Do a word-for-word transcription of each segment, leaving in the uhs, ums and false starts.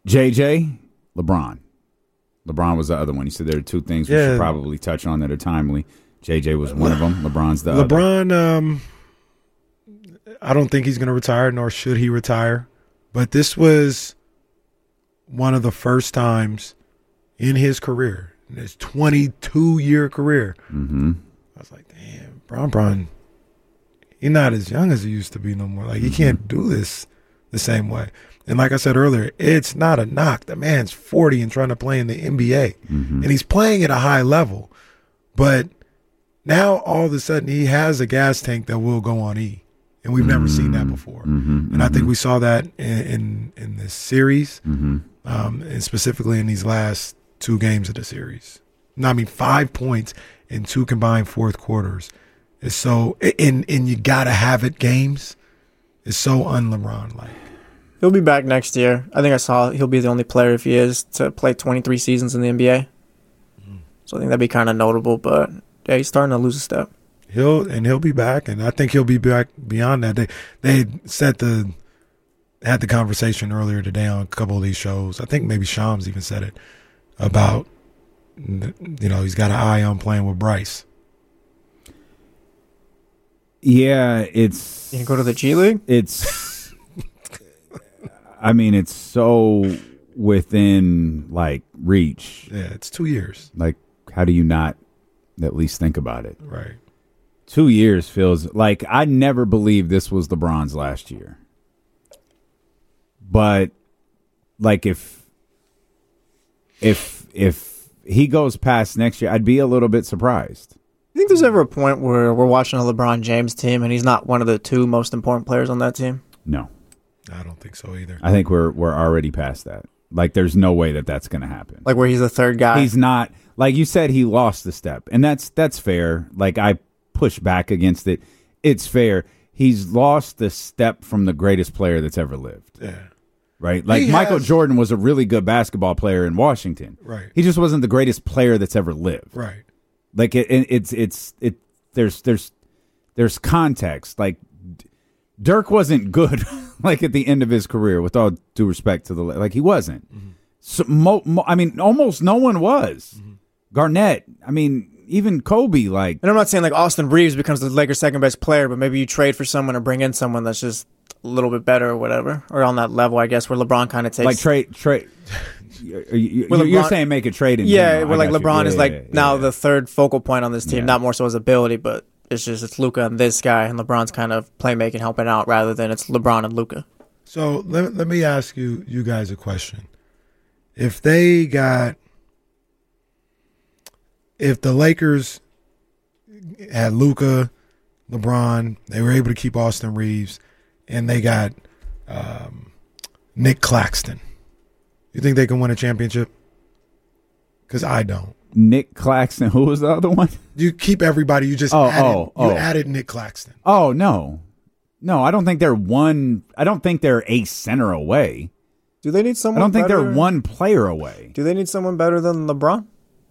J J, LeBron. LeBron was the other one. He said there are two things we Yeah. should probably touch on that are timely. J J was one of them. LeBron's the other. LeBron, um, I don't think he's going to retire, nor should he retire. But this was one of the first times in his career, in his twenty-two-year career. Mm-hmm. I was like, damn, Bron Bron, he's not as young as he used to be no more. Like, he can't do this the same way. And like I said earlier, it's not a knock. The man's forty and trying to play in the N B A. Mm-hmm. And he's playing at a high level. But now all of a sudden he has a gas tank that will go on E. And we've never seen that before. Mm-hmm. And I think we saw that in in, in this series, Mm-hmm. um, and specifically in these last two games of the series. No, I mean, five points in two combined fourth quarters is so, and, and you got to have it games. It's so un-LeBron-like. He'll be back next year. I think I saw he'll be the only player, if he is, to play twenty-three seasons in the N B A. Mm. So I think that'd be kind of notable. But yeah, he's starting to lose a step. He'll and he'll be back, and I think he'll be back beyond that. They they set the had the conversation earlier today on a couple of these shows. I think maybe Shams even said it about, you know, he's got an eye on playing with Bryce. Yeah, it's. You can go to the G League. It's. I mean, it's so within like reach. Yeah, it's two years. Like, how do you not at least think about it? Right. Two years feels like I never believed this was LeBron's last year. But like if if if he goes past next year, I'd be a little bit surprised. You think there's ever a point where we're watching a LeBron James team and he's not one of the two most important players on that team? No. I don't think so either. I think we're we're already past that. Like there's no way that that's going to happen. Like where he's the third guy. He's not, like you said, he lost the step. And that's that's fair. Like I push back against it. It's fair. He's lost the step from the greatest player that's ever lived. Yeah. Right? Like He Michael has- Jordan was a really good basketball player in Washington. Right. He just wasn't the greatest player that's ever lived. Right. Like it, it it's it's it there's there's there's context. Like D- Dirk wasn't good like at the end of his career, with all due respect to the like he wasn't. Mm-hmm. So mo, mo, I mean almost no one was. Mm-hmm. Garnett, I mean even Kobe, like And I'm not saying like Austin Reeves becomes the Lakers' second best player, but maybe you trade for someone or bring in someone that's just a little bit better or whatever, or on that level, I guess, where LeBron kind of takes like trade trade. You're, you're, Well, you're LeBron- saying make a trade in Yeah, general. where I like got you. LeBron Yeah, is yeah, like yeah, now yeah. the third focal point on this team, Yeah. not more so his ability, but it's just it's Luka and this guy, and LeBron's kind of playmaking, helping out, rather than it's LeBron and Luka. So let, let me ask you you guys a question. If they got, if the Lakers had Luka, LeBron, they were able to keep Austin Reeves, and they got um, Nick Claxton, you think they can win a championship? Because I don't. Nick Claxton. Who was the other one? You keep everybody. You just Oh, added, oh, you oh. added Nick Claxton. Oh no, no. I don't think they're one. I don't think they're a center away. Do they need I someone? don't think better? they're one player away. Do they need someone better than LeBron?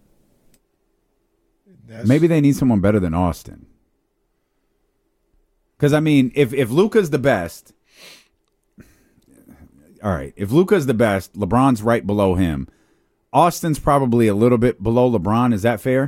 That's, Maybe they need someone better than Austin. Because I mean, if if Luka's the best, all right. If Luka's the best, LeBron's right below him. Austin's probably a little bit below LeBron. Is that fair?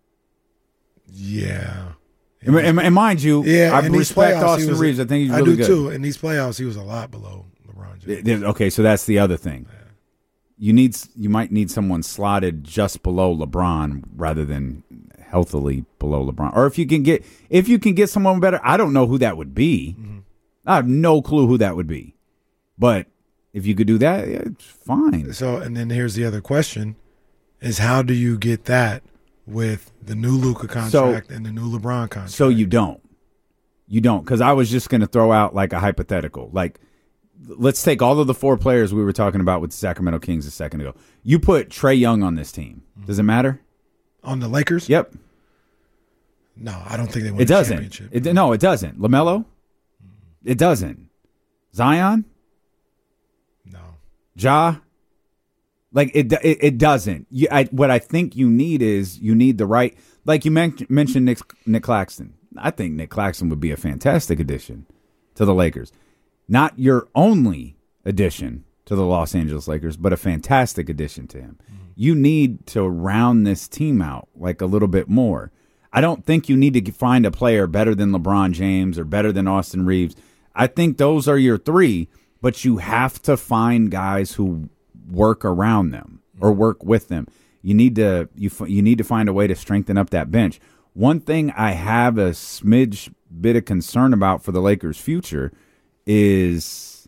Yeah. And, and, and mind you, Yeah, I in these respect playoffs, he Austin was- Reeves. I think he's I really do good. too. In these playoffs, he was a lot below LeBron James. Th- Okay, so that's the other thing. You need you might need someone slotted just below LeBron rather than healthily below LeBron. Or if you can get if you can get someone better, I don't know who that would be. Mm-hmm. I have no clue who that would be. But if you could do that, yeah, it's fine. So, and then here's the other question: is how do you get that with the new Luka contract and the new LeBron contract? So you don't. You don't, because I was just going to throw out like a hypothetical. Like, let's take all of the four players we were talking about with the Sacramento Kings a second ago. You put Trae Young on this team. Does it matter? On the Lakers? Yep. No, I don't think they win It a doesn't. championship. It, no, it doesn't. LaMelo? It doesn't. Zion? No. Ja? Like, it it, it doesn't. You, I, what I think you need is you need the right, like you men- mentioned Nick, Nick Claxton. I think Nick Claxton would be a fantastic addition to the Lakers. Not your only addition to the Los Angeles Lakers, but a fantastic addition to him. Mm-hmm. You need to round this team out like a little bit more. I don't think you need to find a player better than LeBron James or better than Austin Reeves. I think those are your three, but you have to find guys who work around them or work with them. You need to you you need to find a way to strengthen up that bench. One thing I have a smidge bit of concern about for the Lakers' future is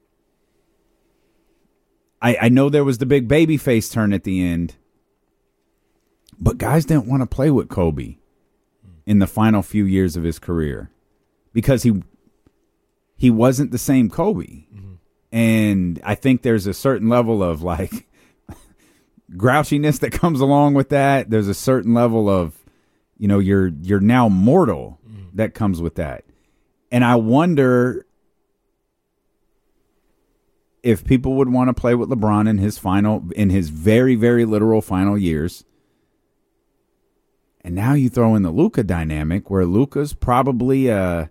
I, I know there was the big baby face turn at the end, but guys didn't want to play with Kobe in the final few years of his career because he he wasn't the same Kobe. Mm-hmm. And I think there's a certain level of like grouchiness that comes along with that. There's a certain level of, you know, you're you're now mortal mm-hmm. that comes with that. And I wonder if people would want to play with LeBron in his final, in his very, very literal final years. And now you throw in the Luka dynamic where Luka's probably a,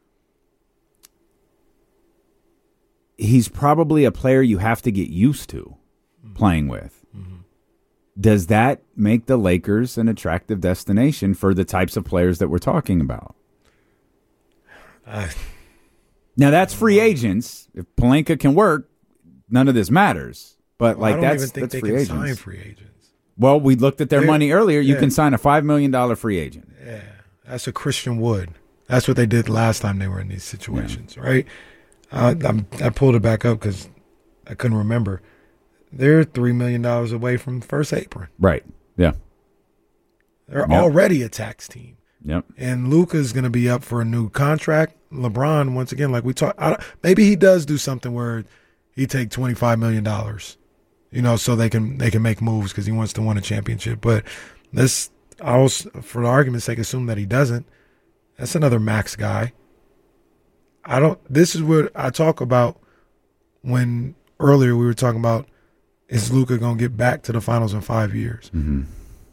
he's probably a player you have to get used to mm-hmm. playing with. Mm-hmm. Does that make the Lakers an attractive destination for the types of players that we're talking about? Uh, now that's free agents. If Pelinka can work, none of this matters. But well, like I don't that's even think that's they free can agents. sign free agents. Well, we looked at their They're, money earlier. You yeah. can sign a five million dollars free agent. Yeah, that's a Christian Wood. That's what they did last time they were in these situations, yeah. right? Uh, I'm, I pulled it back up because I couldn't remember. They're three million dollars away from first apron. Right, yeah. They're yep. already a tax team. Yep. And Luka's going to be up for a new contract. LeBron, once again, like we talked, maybe he does do something where he take twenty-five million dollars. You know, so they can they can make moves because he wants to win a championship. But this, I was, for the argument's sake, assume that he doesn't. That's another max guy. I don't. This is what I talk about when earlier we were talking about is Luka gonna get back to the finals in five years? Mm-hmm.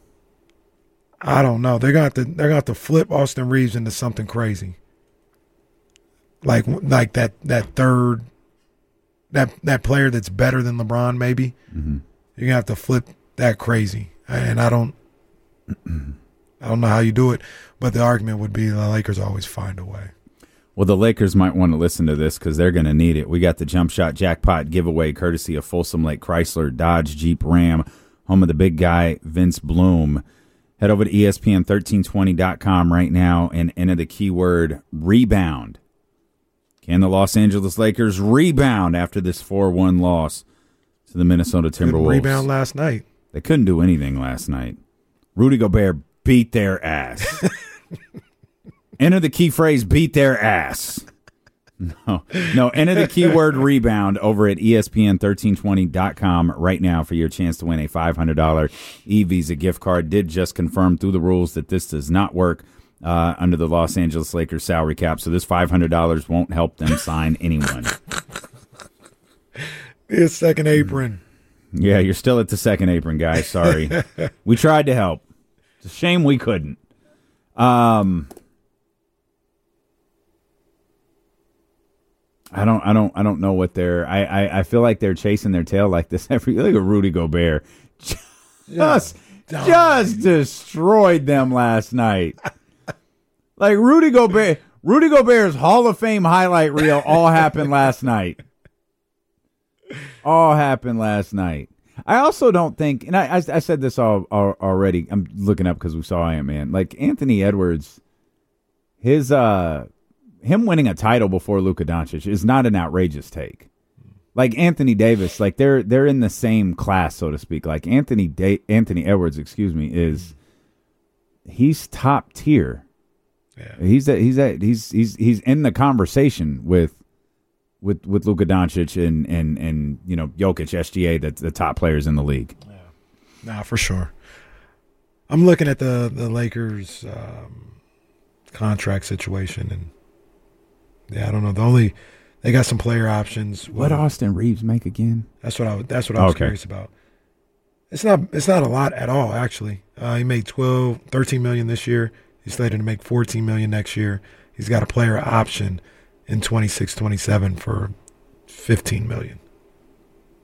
I don't know. They're gonna have to they're gonna have to flip Austin Reeves into something crazy, like like that that third. That that player that's better than LeBron, maybe mm-hmm. you're gonna have to flip that crazy, and I don't, I don't know how you do it, but the argument would be the Lakers always find a way. Well, the Lakers might want to listen to this because they're gonna need it. We got the Jump Shot Jackpot giveaway courtesy of Folsom Lake Chrysler, Dodge, Jeep, Ram, home of the big guy Vince Bloom. Head over to E S P N thirteen twenty dot com right now and enter the keyword rebound. Can the Los Angeles Lakers rebound after this four one loss to the Minnesota Timberwolves? Couldn't rebound last night. They couldn't do anything last night. Rudy Gobert beat their ass. Enter the key phrase, beat their ass. No, no. Enter the keyword rebound over at E S P N thirteen twenty dot com right now for your chance to win a five hundred dollars e-Visa gift card. Did just confirm through the rules that this does not work Uh, under the Los Angeles Lakers salary cap, so this five hundred dollars won't help them sign anyone. It's second apron. Yeah, you're still at the second apron, guys. Sorry. We tried to help. It's a shame we couldn't. Um, I don't, I don't, I don't know what they're. I, I, I feel like they're chasing their tail like this every. Look at Rudy Gobert, just, yeah. just destroyed them last night. Like Rudy Gobert, Rudy Gobert's Hall of Fame highlight reel all happened last night. All happened last night. I also don't think, and I, I, I said this all, all already. I'm looking up because we saw Ant-Man. Like Anthony Edwards, his uh, him winning a title before Luka Doncic is not an outrageous take. Like Anthony Davis, like they're they're in the same class, so to speak. Like Anthony da- Anthony Edwards, excuse me, is he's top tier. Yeah. He's at, he's at, he's he's he's in the conversation with with with Luka Doncic and and and you know Jokic, S G A, the the top players in the league. Yeah, nah, for sure. I'm looking at the the Lakers um, contract situation, and yeah, I don't know. The only they got some player options. What well, Austin Reeves make again? That's what I that's what I was okay. curious about. It's not it's not a lot at all, actually. Uh, he made twelve, thirteen million this year. He's slated to make fourteen million dollars next year. He's got a player option in twenty-six twenty-seven for fifteen million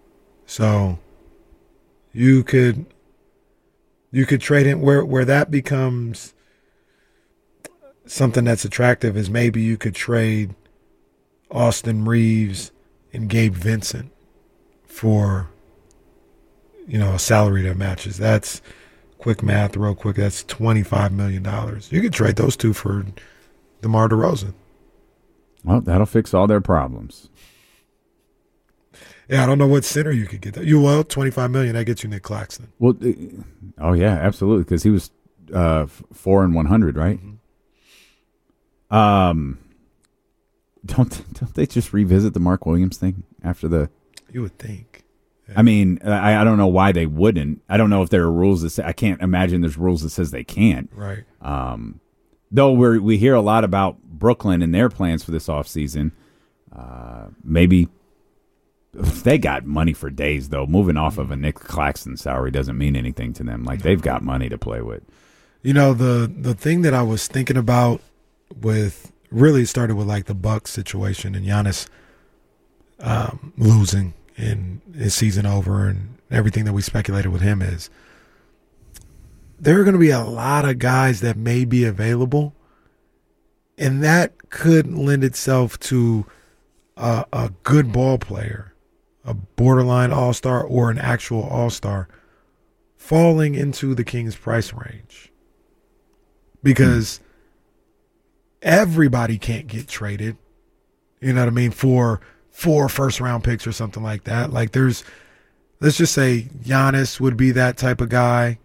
So you could you could trade it where where that becomes something that's attractive is maybe you could trade Austin Reeves and Gabe Vincent for, you know, a salary that matches. That's quick math, real quick. That's twenty-five million dollars. You could trade those two for DeMar DeRozan. Well, that'll fix all their problems. Yeah, I don't know what center you could get. That. You well, twenty-five million dollars, that gets you Nick Claxton. Well, uh, oh yeah, absolutely, because he was uh, four and one hundred, right? Mm-hmm. Um, don't don't they just revisit the Mark Williams thing after the? You would think. Yeah. I mean, I, I don't know why they wouldn't. I don't know if there are rules that say I can't imagine there's rules that says they can't. Right. Um, though we we hear a lot about Brooklyn and their plans for this offseason. Uh, maybe they got money for days, though. Moving off of a Nick Claxton salary doesn't mean anything to them. Like, they've got money to play with. You know, the the thing that I was thinking about with really started with like the Bucks situation and Giannis um, losing and his season over and everything that we speculated with him is there are going to be a lot of guys that may be available, and that could lend itself to a, a good ball player, a borderline all-star or an actual all-star falling into the Kings price range. Because everybody can't get traded, you know what I mean, for four first-round picks or something like that. Like there's, let's just say Giannis would be that type of guy.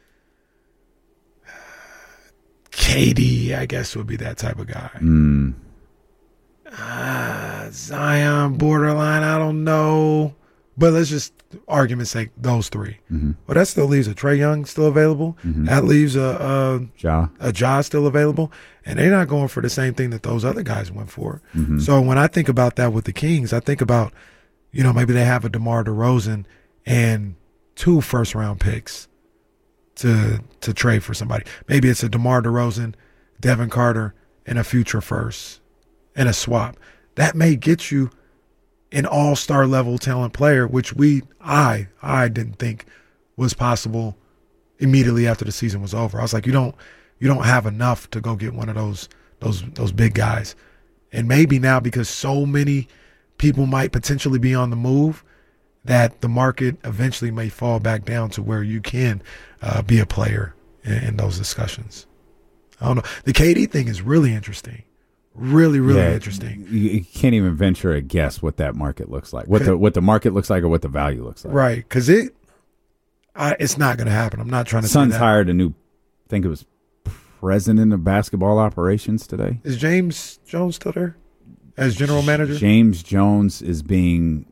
K D, I guess, would be that type of guy. Mm. Uh, Zion, borderline, I don't know. But let's just, argument's sake, those three. Mm-hmm. Well, that still leaves a Trae Young still available. Mm-hmm. That leaves a, a, Ja. a Ja still available. And they're not going for the same thing that those other guys went for. Mm-hmm. So when I think about that with the Kings, I think about, you know, maybe they have a DeMar DeRozan and two first-round picks to to trade for somebody. Maybe it's a DeMar DeRozan, Devin Carter, and a future first, and a swap. That may get you an all-star level talent player, which we, I, I didn't think was possible immediately after the season was over. I was like, you don't, you don't have enough to go get one of those, those, those big guys. And maybe now, because so many people might potentially be on the move, that the market eventually may fall back down to where you can uh, be a player in, in those discussions. I don't know. The K D thing is really interesting. Really, really Yeah, interesting. You, you can't even venture a guess what that market looks like, what the what the market looks like, or what the value looks like. Right, because it, I, it's not going to happen. I'm not trying to. Suns say that. hired a new, I think it was president of basketball operations today. Is James Jones still there as general manager? James Jones is being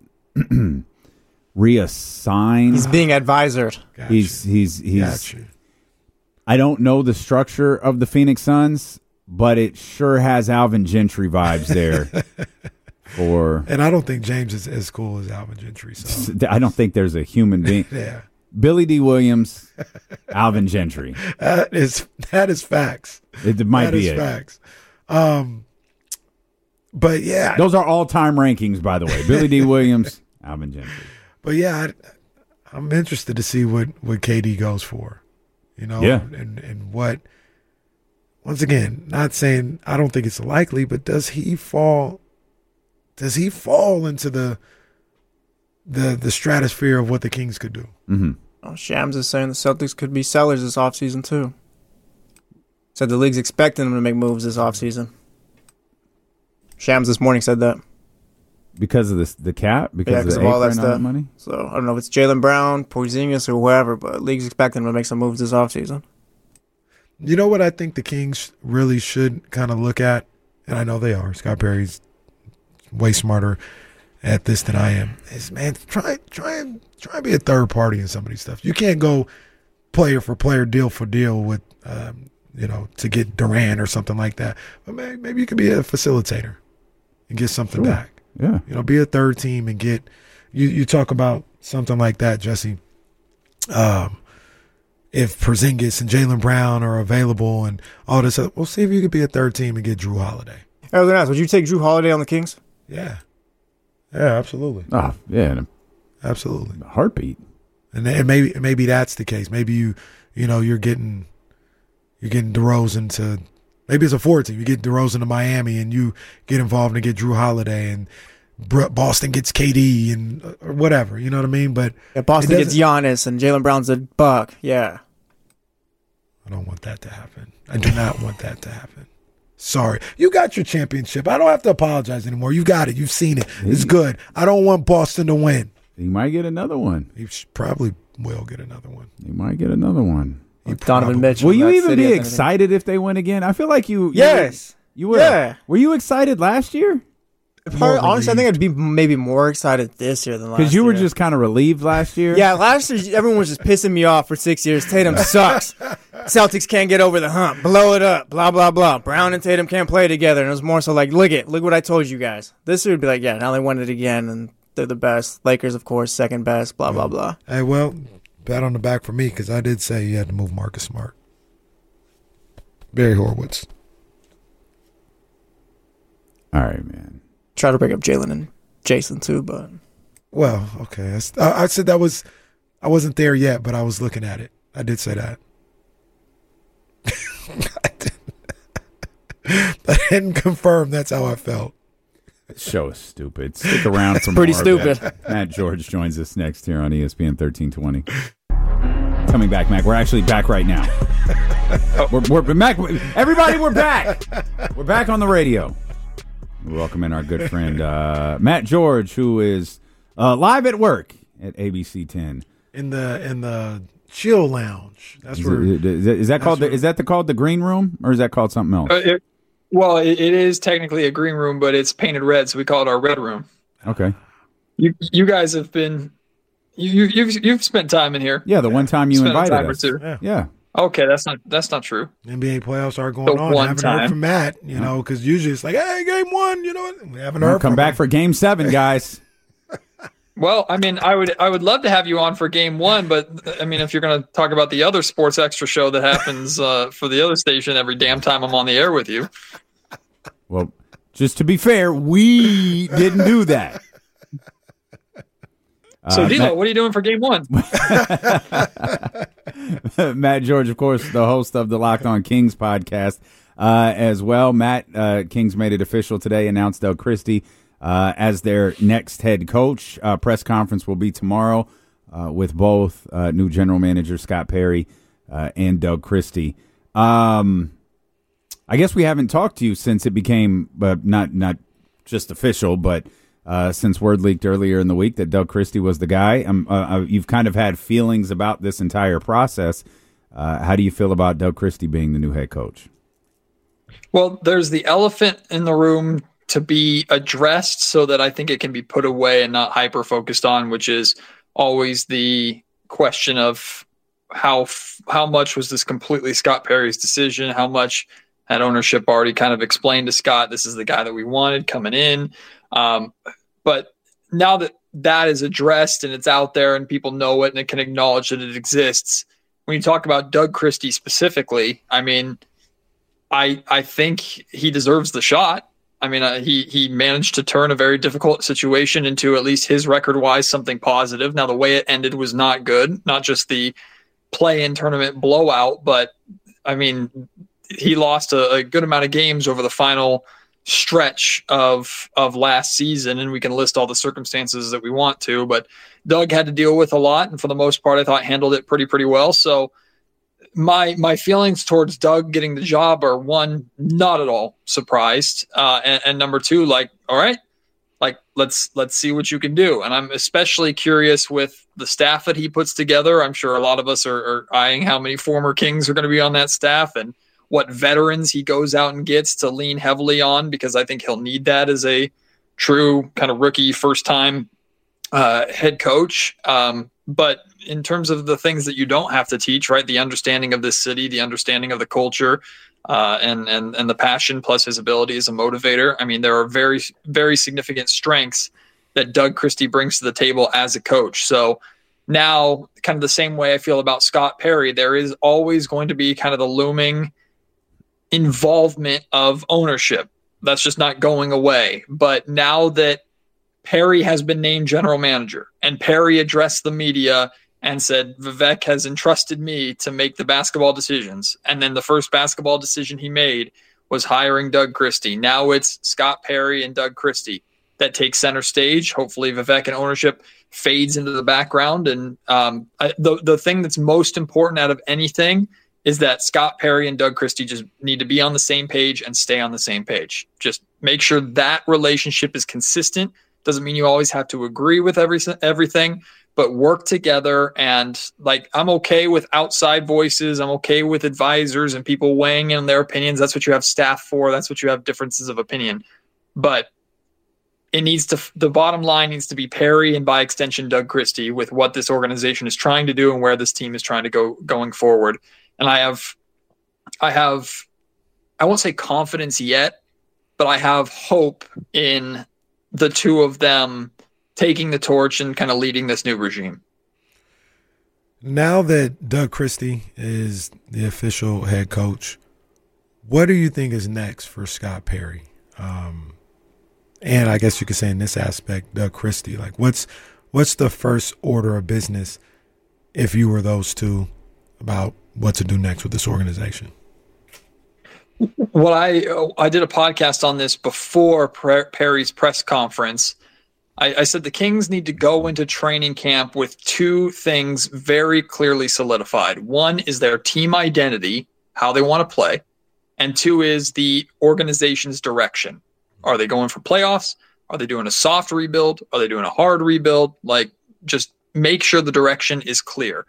reassigned. He's being advisored. Gotcha. He's he's he's. Gotcha. I don't know the structure of the Phoenix Suns, but it sure has Alvin Gentry vibes there. For And I don't think James is as cool as Alvin Gentry. So I don't think there's a human being. yeah, Billy D. Williams, Alvin Gentry. that is that is facts. It might That be is it. facts. Um, but yeah, Those are all-time rankings, by the way. Billy D. Williams, Alvin Gentry. but yeah, I, I'm interested to see what what K D goes for. You know, Yeah. and and what. Once again, not saying I don't think it's likely, but does he fall? Does he fall into the the the stratosphere of what the Kings could do? Mm-hmm. Oh, Shams is saying the Celtics could be sellers this offseason, too. Said the league's expecting them to make moves this offseason. Shams this morning said that. Because of this, the cap? Because Yeah, of 'cause the of all acre that and all that stuff. money? So I don't know if it's Jaylen Brown, Porzingis, or whoever, but the league's expecting them to make some moves this offseason. You know what I think the Kings really should kind of look at, and I know they are. Scott Perry's way smarter at this than I am. Is man, try try and try and be a third party in some of these stuff. You can't go player for player, deal for deal with um, you know, to get Durant or something like that. But maybe, maybe you could be a facilitator and get something Sure. back. Yeah. You know, be a third team and get you. You talk about something like that, Jesse. Um. If Porzingis and Jaylen Brown are available and all this, other, we'll see if you could be a third team and get Drew Holiday. I was going to ask, would you take Drew Holiday on the Kings? Yeah. Yeah, absolutely. Oh, yeah. absolutely. Heartbeat. And, and maybe maybe that's the case. Maybe you you know you're getting you're getting DeRozan to maybe it's a forward team. You get DeRozan to Miami, and you get involved and get Drew Holiday, and Boston gets K D and or whatever. You know what I mean? But yeah, Boston gets Giannis, and Jaylen Brown's a buck. Yeah. I don't want that to happen. I do not want that to happen. Sorry. You got your championship. I don't have to apologize anymore. You got it. You've seen it. It's good. I don't want Boston to win. He might get another one. He probably will get another one. He might get another one. He Donovan Mitchell. Will you even be excited if they win again? I feel like you. you yes. You were. Yeah. Were you excited last year? Probably, honestly, I think I'd be maybe more excited this year than last year. Because you were just kind of relieved last year? Yeah, last year everyone was just pissing me off for six years. Tatum sucks. Celtics can't get over the hump. Blow it up. Blah, blah, blah. Brown and Tatum can't play together. And it was more so like, look it. Look what I told you guys. This year would be like, yeah, now they won it again, and they're the best. Lakers, of course, second best, blah, blah, blah. Hey, well, pat on the back for me because I did say you had to move Marcus Smart. Barry Horowitz. All right, man. Try to bring up Jalen and Jason too, but well, okay. I, I said that was I wasn't there yet, but I was looking at it. I did say that. I, didn't, I didn't confirm that's how I felt. This show is stupid. Stick around for pretty more. stupid. Matt George joins us next here on E S P N thirteen twenty. Coming back, Mac. We're actually back right now. we're, we're Mac. Everybody, we're back. We're back on the radio. We welcome in our good friend uh, Matt George, who is uh, live at work at A B C ten in the in the chill lounge. That's is where it, is, that, is that called? The, is that the called the green room, or is that called something else? Uh, it, well, it, it is technically a green room, but it's painted red, so we call it our red room. Okay. You you guys have been you you've you've spent time in here. Yeah, the one time you spent invited a time us. Or two. Yeah. yeah. Okay, that's not that's not true. N B A playoffs are going The on. one I haven't time. heard from Matt, you know, because usually it's like, hey, game one, you know what? We haven't We'll heard come from back him. for game seven, guys. Well, I mean, I would I would love to have you on for game one, but I mean, if you're going to talk about the other sports extra show that happens uh, for the other station every damn time I'm on the air with you. Well, just to be fair, we didn't do that. So, Uh, Dilo, Matt, what are you doing for game one? Matt George, of course, the host of the Locked On Kings podcast uh, as well. Matt, uh, Kings made it official today, announced Doug Christie uh, as their next head coach. Uh, press conference will be tomorrow uh, with both uh, new general manager Scott Perry uh, and Doug Christie. Um, I guess we haven't talked to you since it became uh, not not just official, but Uh, since word leaked earlier in the week that Doug Christie was the guy. Um, uh, you've kind of had feelings about this entire process. Uh, how do you feel about Doug Christie being the new head coach? Well, there's the elephant in the room to be addressed so that I think it can be put away and not hyper focused on, which is always the question of how how much was this completely Scott Perry's decision? How much had ownership already kind of explained to Scott, this is the guy that we wanted coming in? Um, but now that that is addressed and it's out there and people know it and it can acknowledge that it exists, when you talk about Doug Christie specifically, I mean, I I think he deserves the shot. I mean, uh, he he managed to turn a very difficult situation into, at least his record-wise, something positive. Now, the way it ended was not good, not just the play-in tournament blowout, but, I mean, he lost a, a good amount of games over the final stretch of of last season, and we can list all the circumstances that we want to, but Doug had to deal with a lot, and for the most part I thought handled it pretty pretty well. So my my feelings towards Doug getting the job are, one, not at all surprised, uh and, and number two, like, all right, like let's let's see what you can do. And I'm especially curious with the staff that he puts together. I'm sure a lot of us are, are eyeing how many former Kings are going to be on that staff and what veterans he goes out and gets to lean heavily on, because I think he'll need that as a true kind of rookie first time uh, head coach. Um, but in terms of the things that you don't have to teach, right? The understanding of this city, the understanding of the culture, uh, and, and, and the passion, plus his ability as a motivator. I mean, there are very, very significant strengths that Doug Christie brings to the table as a coach. So now, kind of the same way I feel about Scott Perry, there is always going to be kind of the looming involvement of ownership. That's just not going away. But now that Perry has been named general manager, and Perry addressed the media and said, Vivek has entrusted me to make the basketball decisions. And then the first basketball decision he made was hiring Doug Christie. Now it's Scott Perry and Doug Christie that take center stage. Hopefully Vivek and ownership fades into the background. And um, I, the, the thing that's most important out of anything is that Scott Perry and Doug Christie just need to be on the same page and stay on the same page. Just make sure that relationship is consistent. Doesn't mean you always have to agree with every, everything, but work together. And like, I'm okay with outside voices. I'm okay with advisors and people weighing in their opinions. That's what you have staff for. That's what you have differences of opinion. But it needs to, the bottom line needs to be Perry and by extension, Doug Christie with what this organization is trying to do and where this team is trying to go going forward. And I have, I have, I won't say confidence yet, but I have hope in the two of them taking the torch and kind of leading this new regime. Now that Doug Christie is the official head coach, what do you think is next for Scott Perry? Um, and I guess you could say in this aspect, Doug Christie, like what's, what's the first order of business if you were those two about what to do next with this organization? Well, I I did a podcast on this before Perry's press conference. I, I said the Kings need to go into training camp with two things very clearly solidified. One is their team identity, how they want to play, and two is the organization's direction. Are they going for playoffs? Are they doing a soft rebuild? Are they doing a hard rebuild? Like, just make sure the direction is clear.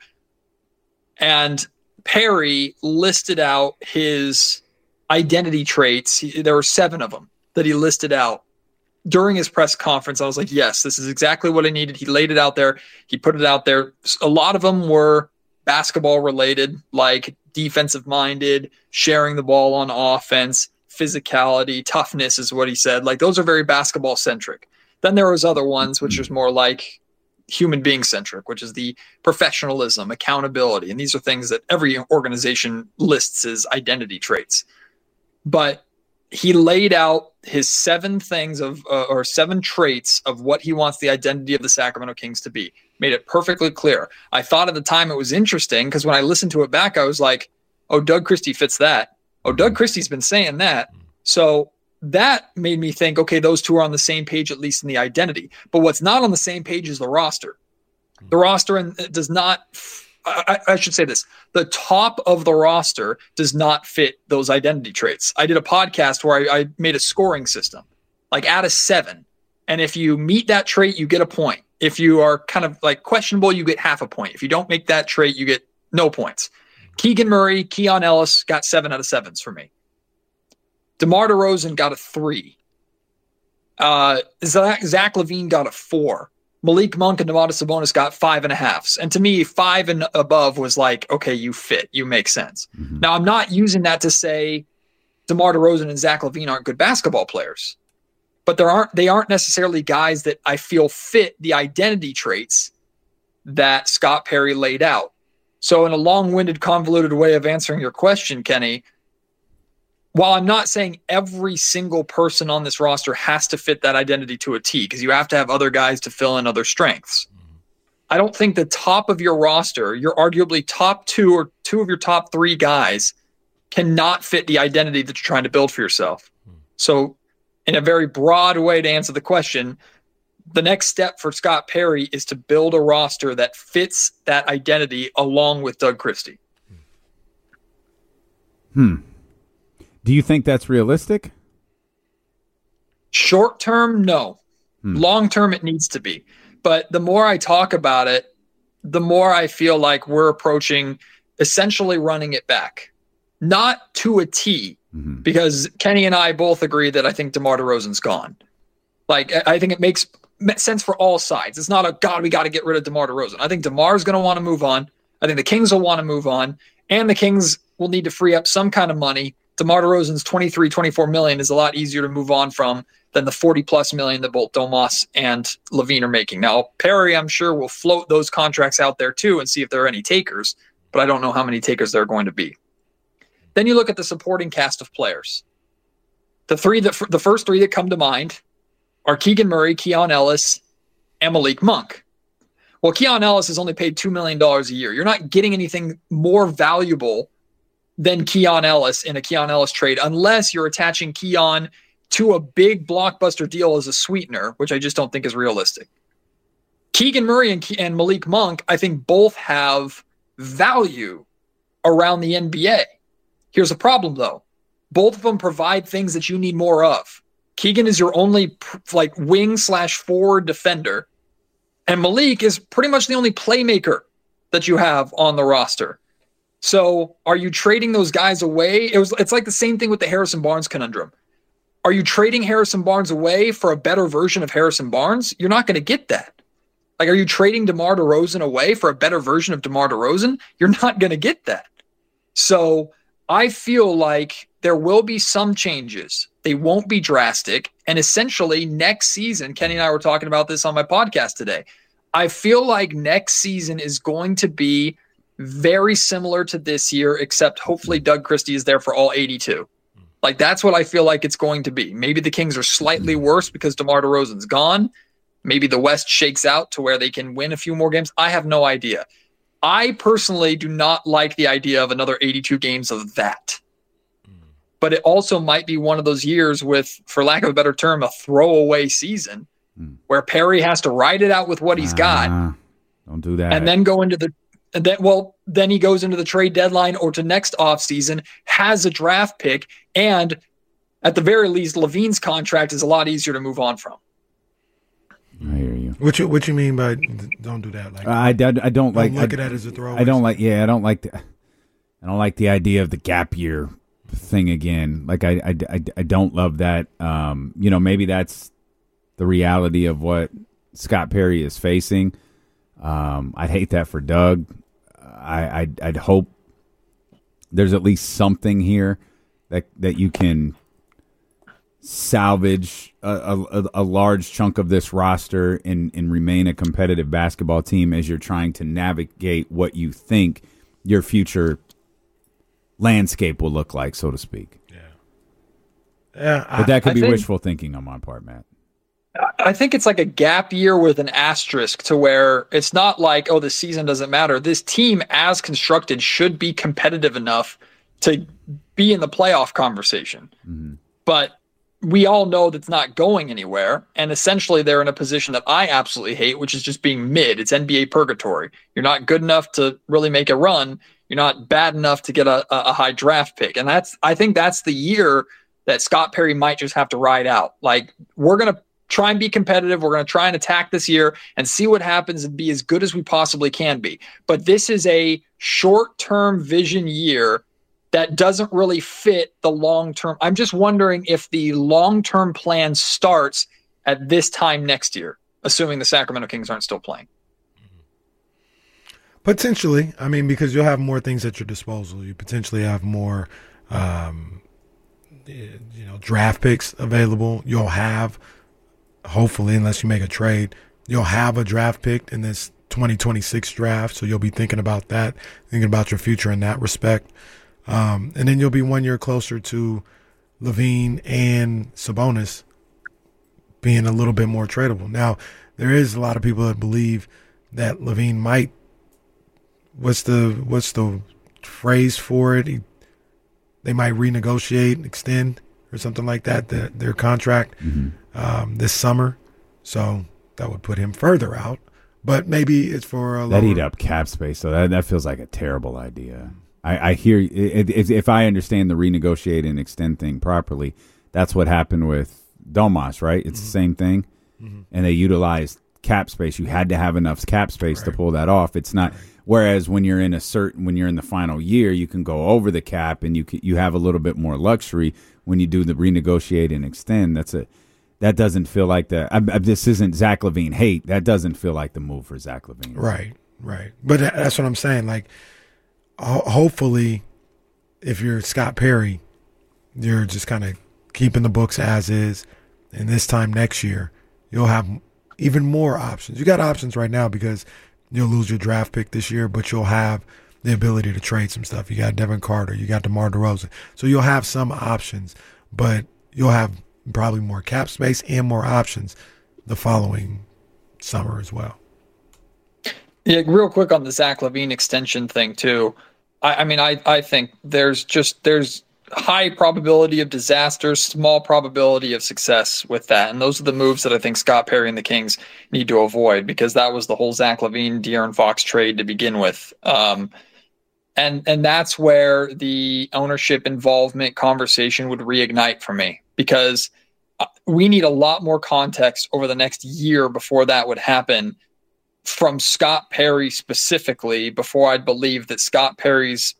And Perry listed out his identity traits. He, there were seven of them that he listed out during his press conference. I was like, yes, this is exactly what I needed. He laid it out there. He put it out there. A lot of them were basketball related, like defensive minded, sharing the ball on offense, physicality, toughness is what he said. Like those are very basketball centric. Then there was other ones, which is more like human being centric, which is the professionalism, accountability. And these are things that every organization lists as identity traits. But he laid out his seven things of, uh, or seven traits of what he wants the identity of the Sacramento Kings to be. Made it perfectly clear. I thought at the time it was interesting because when I listened to it back, I was like, oh, Doug Christie fits that. Oh, Doug Christie's been saying that. So that made me think, okay, those two are on the same page, at least in the identity. But what's not on the same page is the roster. The roster and does not, I, I should say this, the top of the roster does not fit those identity traits. I did a podcast where I, I made a scoring system, like out of seven. And if you meet that trait, you get a point. If you are kind of like questionable, you get half a point. If you don't make that trait, you get no points. Keegan Murray, Keon Ellis got seven out of sevens for me. DeMar DeRozan got a three. Uh, Zach, Zach LaVine got a four. Malik Monk and Domantas Sabonis got five and a halves. And to me, five and above was like, okay, you fit, you make sense. Mm-hmm. Now, I'm not using that to say DeMar DeRozan and Zach LaVine aren't good basketball players, but there aren't, they aren't necessarily guys that I feel fit the identity traits that Scott Perry laid out. So in a long-winded, convoluted way of answering your question, Kenny, while I'm not saying every single person on this roster has to fit that identity to a T, because you have to have other guys to fill in other strengths, mm-hmm. I don't think the top of your roster, your arguably top two or two of your top three guys, cannot fit the identity that you're trying to build for yourself. Mm-hmm. So in a very broad way to answer the question, the next step for Scott Perry is to build a roster that fits that identity along with Doug Christie. Hmm. Do you think that's realistic? Short term, no. Hmm. Long term, it needs to be. But the more I talk about it, the more I feel like we're approaching essentially running it back. Not to a T, mm-hmm. because Kenny and I both agree that I think DeMar DeRozan's gone. Like, I think it makes sense for all sides. It's not a, God, we got to get rid of DeMar DeRozan. I think DeMar's going to want to move on. I think the Kings will want to move on. And the Kings will need to free up some kind of money. DeMar DeRozan's twenty-three, twenty-four million is a lot easier to move on from than the forty plus million that both Domas and LaVine are making. Now, Perry, I'm sure, will float those contracts out there too and see if there are any takers, but I don't know how many takers there are going to be. Then you look at the supporting cast of players. The three that the first three that come to mind, are Keegan Murray, Keon Ellis, and Malik Monk. Well, Keon Ellis is only paid two million dollars a year. You're not getting anything more valuable than Keon Ellis in a Keon Ellis trade unless you're attaching Keon to a big blockbuster deal as a sweetener, which I just don't think is realistic. Keegan Murray and, Ke- and Malik Monk, I think both have value around the N B A. Here's a problem, though. Both of them provide things that you need more of. Keegan is your only like wing slash forward defender, and Malik is pretty much the only playmaker that you have on the roster. So are you trading those guys away? It was, it's like the same thing with the Harrison Barnes conundrum. Are you trading Harrison Barnes away for a better version of Harrison Barnes? You're not going to get that. Like, are you trading DeMar DeRozan away for a better version of DeMar DeRozan? You're not going to get that. So I feel like there will be some changes. They won't be drastic. And essentially next season, Kenny and I were talking about this on my podcast today. I feel like next season is going to be very similar to this year, except hopefully Doug Christie is there for all eighty-two. Like, that's what I feel like it's going to be. Maybe the Kings are slightly worse because DeMar DeRozan's gone. Maybe the West shakes out to where they can win a few more games. I have no idea. I personally do not like the idea of another eighty-two games of that. But it also might be one of those years with, for lack of a better term, a throwaway season mm. where Perry has to ride it out with what he's got. Uh, don't do that. And then go into the and then well, then he goes into the trade deadline or to next offseason, has a draft pick, and at the very least, Levine's contract is a lot easier to move on from. I hear you. What you what you mean by don't do that? Like, I, I, I don't don't like look I, at it as a throwaway. I don't like. Yeah, I don't like the. I don't like the idea of the gap year thing again. Like, I, I, I, I don't love that. Um, you know, maybe that's the reality of what Scott Perry is facing. Um, I'd hate that for Doug. I, I'd, I'd hope there's at least something here that that you can salvage a, a, a large chunk of this roster and, and remain a competitive basketball team as you're trying to navigate what you think your future landscape will look like, so to speak. Yeah. Yeah. But that could I be think, wishful thinking on my part, Matt. I think it's like a gap year with an asterisk to where it's not like, oh, the season doesn't matter. This team, as constructed, should be competitive enough to be in the playoff conversation. Mm-hmm. But we all know that's not going anywhere. And essentially they're in a position that I absolutely hate, which is just being mid. It's N B A purgatory. You're not good enough to really make a run. You're not bad enough to get a, a high draft pick. And that's, I think that's the year that Scott Perry might just have to ride out. Like, we're going to try and be competitive. We're going to try and attack this year and see what happens and be as good as we possibly can be. But this is a short-term vision year that doesn't really fit the long-term. I'm just wondering if the long-term plan starts at this time next year, assuming the Sacramento Kings aren't still playing. Potentially. I mean, because you'll have more things at your disposal. You potentially have more, um, you know, draft picks available. You'll have, hopefully, unless you make a trade, you'll have a draft pick in this twenty twenty-six draft. So you'll be thinking about that, thinking about your future in that respect. Um, and then you'll be one year closer to Levine and Sabonis being a little bit more tradable. Now, there is a lot of people that believe that Levine might, what's the what's the phrase for it? He, they might renegotiate, extend, or something like that, the, their contract mm-hmm. um, this summer. So that would put him further out. But maybe it's for a that lower, eat up cap space. So that that feels like a terrible idea. I, I hear if, if I understand the renegotiate and extend thing properly, that's what happened with Domas, right? It's mm-hmm. the same thing, mm-hmm. and they utilized cap space. You had to have enough cap space right. to pull that off. It's not. Right. Whereas when you're in a certain, when you're in the final year, you can go over the cap and you can, you have a little bit more luxury when you do the renegotiate and extend. That's a that doesn't feel like the. I, I, this isn't Zach LaVine hate. That doesn't feel like the move for Zach LaVine. Right, right. But that's what I'm saying. Like, hopefully, if you're Scott Perry, you're just kind of keeping the books as is, and this time next year, you'll have even more options. You got options right now because you'll lose your draft pick this year, but you'll have the ability to trade some stuff. You got Devin Carter, you got DeMar DeRozan, so you'll have some options, but you'll have probably more cap space and more options the following summer as well. Yeah, real quick on the Zach LaVine extension thing too. I, I mean, I, I think there's just there's high probability of disaster, small probability of success with that, and those are the moves that I think Scott Perry and the Kings need to avoid, because that was the whole Zach LaVine, De'Aaron Fox trade to begin with, um, and and that's where the ownership involvement conversation would reignite for me, because we need a lot more context over the next year before that would happen from Scott Perry specifically, before I'd believe that Scott Perry's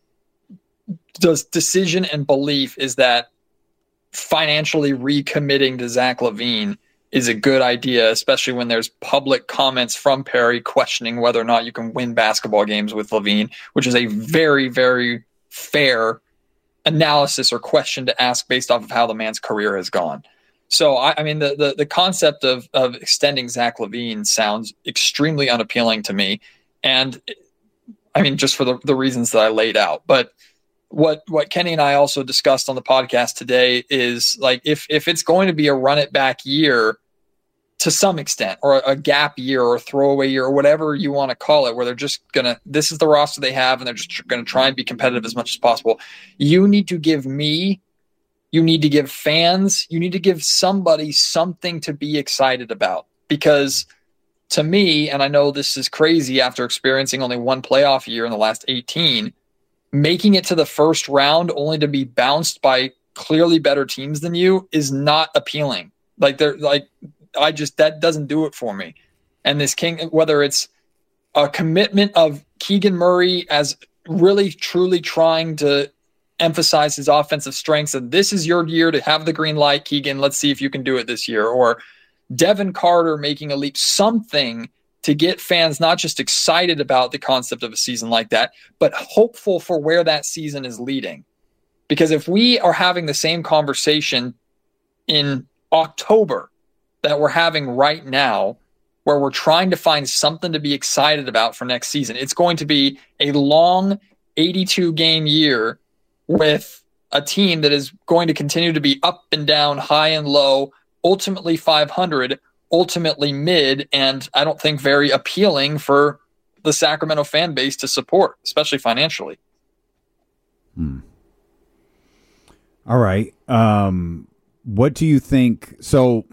does decision and belief is that financially recommitting to Zach LaVine is a good idea, especially when there's public comments from Perry questioning whether or not you can win basketball games with LaVine, which is a very, very fair analysis or question to ask based off of how the man's career has gone. So, I, I mean, the, the the concept of of extending Zach LaVine sounds extremely unappealing to me. And, I mean, just for the, the reasons that I laid out. But what what Kenny and I also discussed on the podcast today is, like, if if it's going to be a run-it-back year to some extent, or a gap year or a throwaway year or whatever you want to call it, where they're just going to – this is the roster they have and they're just going to try and be competitive as much as possible, you need to give me – you need to give fans, you need to give somebody something to be excited about. Because to me, and I know this is crazy after experiencing only one playoff year in the last eighteen, making it to the first round only to be bounced by clearly better teams than you is not appealing. Like they're like, I just, that doesn't do it for me. And this King, whether it's a commitment of Keegan Murray as really truly trying to emphasize his offensive strengths, and this is your year to have the green light, Keegan, let's see if you can do it this year, or Devin Carter making a leap, something to get fans not just excited about the concept of a season like that, but hopeful for where that season is leading. Because if we are having the same conversation in October that we're having right now, where we're trying to find something to be excited about for next season, it's going to be a long eighty-two game year with a team that is going to continue to be up and down, high and low, ultimately five hundred, ultimately mid, and I don't think very appealing for the Sacramento fan base to support, especially financially. Hmm. All right. Um, what do you think? So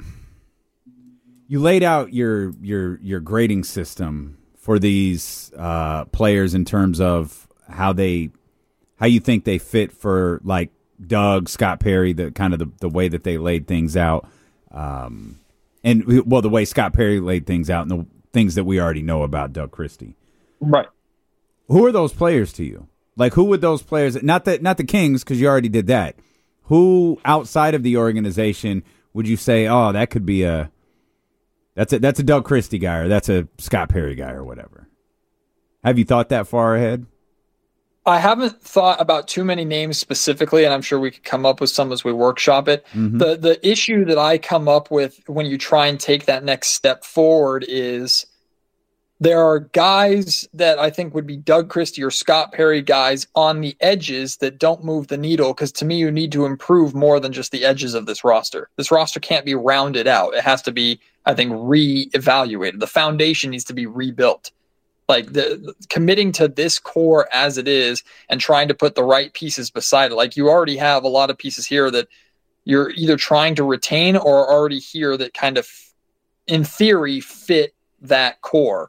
you laid out your your your grading system for these uh, players in terms of how they how you think they fit for, like, Doug, Scott Perry, the kind of the, the way that they laid things out. Um, and, well, the way Scott Perry laid things out and the things that we already know about Doug Christie. Right. Who are those players to you? Like, who would those players, not that, not the Kings, because you already did that. Who outside of the organization would you say, oh, that could be a, that's a, that's a Doug Christie guy, or that's a Scott Perry guy, or whatever? Have you thought that far ahead? I haven't thought about too many names specifically, and I'm sure we could come up with some as we workshop it. Mm-hmm. The the issue that I come up with when you try and take that next step forward is there are guys that I think would be Doug Christie or Scott Perry guys on the edges that don't move the needle, because to me you need to improve more than just the edges of this roster. This roster can't be rounded out. It has to be, I think, re-evaluated. The foundation needs to be rebuilt. Like the committing to this core as it is and trying to put the right pieces beside it. Like you already have a lot of pieces here that you're either trying to retain or already here that kind of, in theory, fit that core.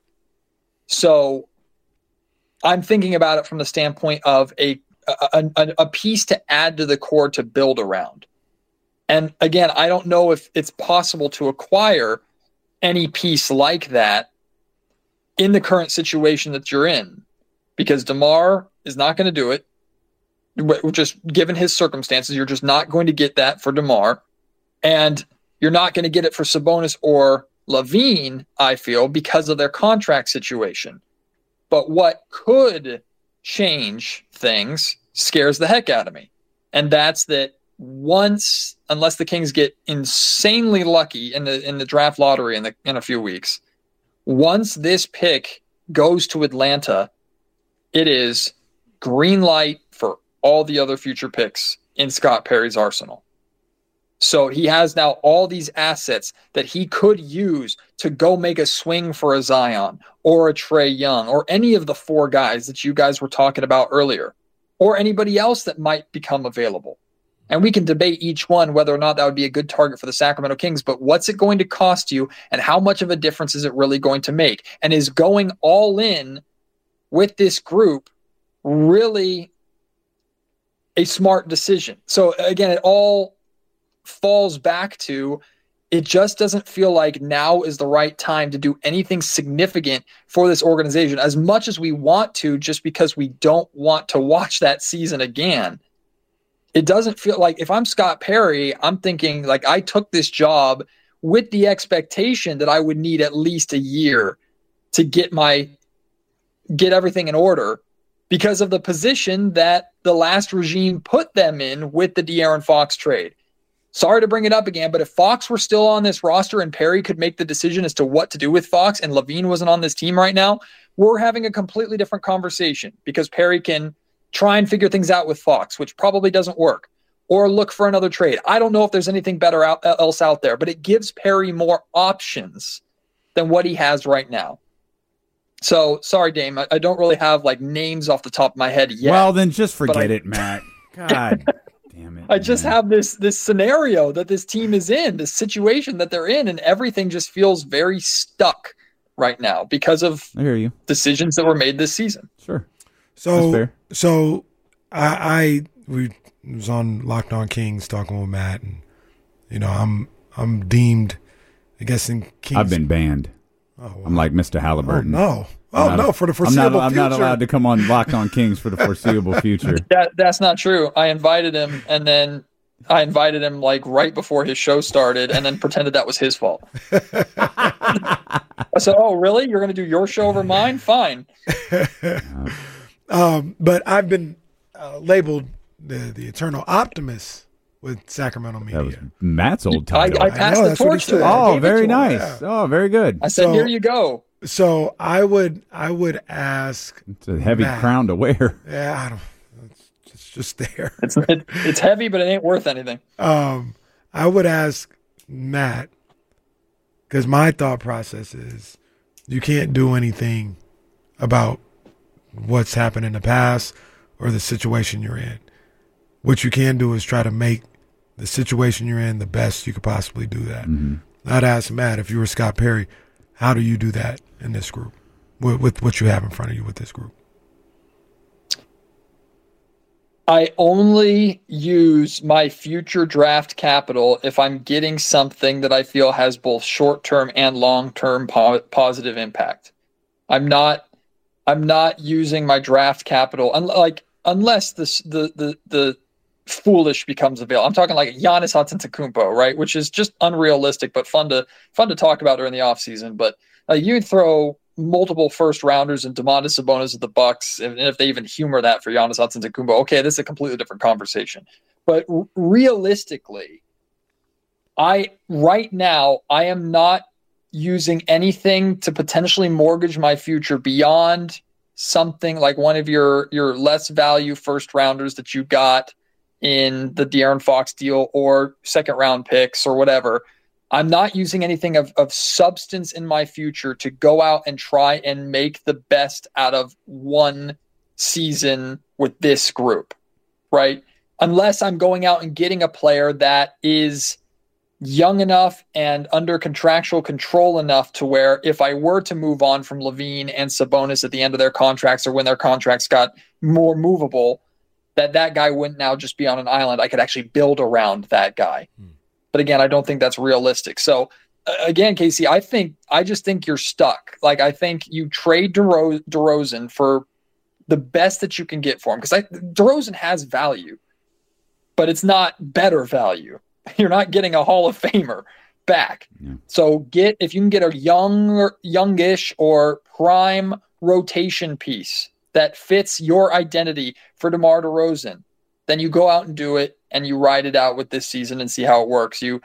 So I'm thinking about it from the standpoint of a, a, a, a piece to add to the core to build around. And again, I don't know if it's possible to acquire any piece like that in the current situation that you're in, because DeMar is not going to do it. Just given his circumstances, you're just not going to get that for DeMar, and you're not going to get it for Sabonis or LaVine, I feel, because of their contract situation. But what could change things scares the heck out of me. And that's that once, unless the Kings get insanely lucky in the in the draft lottery in the in a few weeks, once this pick goes to Atlanta, it is green light for all the other future picks in Scott Perry's arsenal. So he has now all these assets that he could use to go make a swing for a Zion or a Trae Young or any of the four guys that you guys were talking about earlier, or anybody else that might become available. And we can debate each one whether or not that would be a good target for the Sacramento Kings, but what's it going to cost you and how much of a difference is it really going to make? And is going all in with this group really a smart decision? So again, it all falls back to, it just doesn't feel like now is the right time to do anything significant for this organization, as much as we want to, just because we don't want to watch that season again. It doesn't feel like, if I'm Scott Perry, I'm thinking like, I took this job with the expectation that I would need at least a year to get my get everything in order because of the position that the last regime put them in with the De'Aaron Fox trade. Sorry to bring it up again, but if Fox were still on this roster and Perry could make the decision as to what to do with Fox and LaVine wasn't on this team right now, we're having a completely different conversation because Perry can try and figure things out with Fox, which probably doesn't work, or look for another trade. I don't know if there's anything better out, else out there, but it gives Perry more options than what he has right now. So, sorry, Dame, I, I don't really have like names off the top of my head yet. Well, then just forget I, it, Matt. God damn it. I just man. have this this scenario that this team is in, this situation that they're in, and everything just feels very stuck right now because of I hear you. decisions that were made this season. Sure. So, so I, I we was on Locked On Kings talking with Matt, and you know I'm I'm deemed, I guess in Kings. I've been banned. Oh, wow. I'm like Mister Oh Halliburton. no! Oh I'm no! not, For the I'm foreseeable not, I'm future. not allowed to come on Locked On Kings for the foreseeable future. That that's not true. I invited him, and then I invited him like right before his show started, and then pretended that was his fault. I said, "Oh, really? You're going to do your show over mine? Fine." um, but I've been uh, labeled the the eternal optimist with Sacramento media. That was Matt's old I, title. I passed know, the that's what he torch to said. him. I oh, gave it very to him. nice. Yeah. Oh, very good. I said, So- "Here you go." So I would I would ask. It's a heavy Matt. crown to wear. Yeah, I don't. It's just, it's just there. It's it, it's heavy, but it ain't worth anything. Um, I would ask Matt, because my thought process is you can't do anything about what's happened in the past or the situation you're in. What you can do is try to make the situation you're in the best you could possibly do that. Mm-hmm. I'd ask Matt, if you were Scott Perry, how do you do that in this group with, with what you have in front of you with this group? I only use my future draft capital if I'm getting something that I feel has both short-term and long-term po- positive impact. I'm not I'm not using my draft capital un- like unless this the the the foolish becomes available. I'm talking like Giannis Antetokounmpo, right? Which is just unrealistic, but fun to fun to talk about during the offseason. But uh, you throw multiple first rounders and Domantas Sabonis at the Bucks, and if they even humor that for Giannis Antetokounmpo, okay, this is a completely different conversation. But r- realistically, I right now I am not using anything to potentially mortgage my future beyond something like one of your your less value first rounders that you got in the De'Aaron Fox deal or second round picks or whatever. I'm not using anything of, of substance in my future to go out and try and make the best out of one season with this group, right? Unless I'm going out and getting a player that is young enough and under contractual control enough to where if I were to move on from LaVine and Sabonis at the end of their contracts or when their contracts got more movable, that that guy wouldn't now just be on an island. I could actually build around that guy. Hmm. But again, I don't think that's realistic. So uh, again, Casey, I think, I just think you're stuck. Like, I think you trade DeRo- DeRozan for the best that you can get for him. Because DeRozan has value, but it's not better value. You're not getting a Hall of Famer back. Yeah. So get, if you can get a young, youngish or prime rotation piece that fits your identity for DeMar DeRozan, then you go out and do it and you ride it out with this season and see how it works. You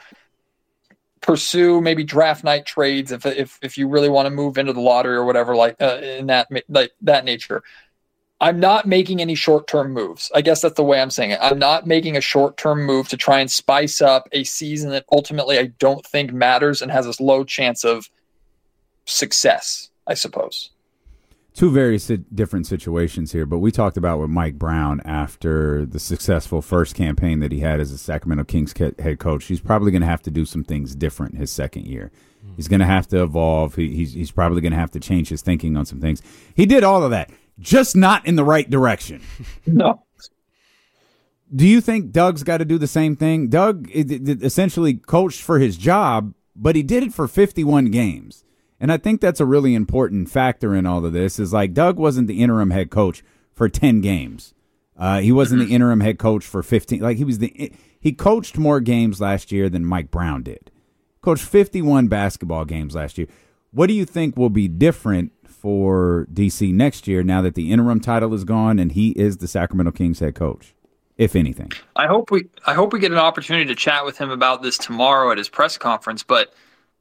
pursue maybe draft night trades if if if you really want to move into the lottery or whatever, like uh, in that like that nature. I'm not making any short-term moves. I guess that's the way I'm saying it. I'm not making a short-term move to try and spice up a season that ultimately I don't think matters and has a low chance of success, I suppose. Two very si- different situations here, but we talked about with Mike Brown after the successful first campaign that he had as a Sacramento Kings head coach. He's probably going to have to do some things different his second year. He's going to have to evolve. He, he's, he's probably going to have to change his thinking on some things. He did all of that, just not in the right direction. No. Do you think Doug's got to do the same thing? Doug it, it essentially coached for his job, but he did it for fifty-one games. And I think that's a really important factor in all of this is like Doug wasn't the interim head coach for ten games. Uh, he wasn't the interim head coach for fifteen. Like he was the he coached more games last year than Mike Brown did. Coached fifty-one basketball games last year. What do you think will be different for D C next year now that the interim title is gone and he is the Sacramento Kings head coach, if anything? I hope we I hope we get an opportunity to chat with him about this tomorrow at his press conference, but